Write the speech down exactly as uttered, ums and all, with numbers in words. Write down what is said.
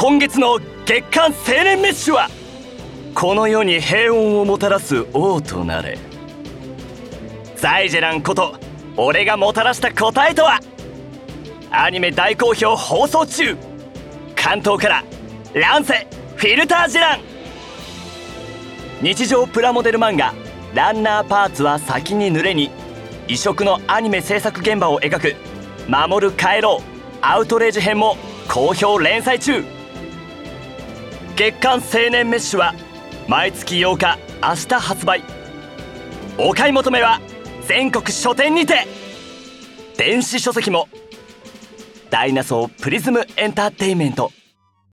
今月の月刊青年メッシュは、この世に平穏をもたらす王となれ。ザイジェランこと俺がもたらした答えとは。アニメ大好評放送中、関東から乱世フィルタージェラン。日常プラモデル漫画ランナーパーツは先に濡れに、異色のアニメ制作現場を描く守る帰ろうアウトレイジ編も好評連載中。月刊青年メッシュは毎月ようか明日発売。お買い求めは全国書店にて。電子書籍もダイナソープリズムエンターテインメント。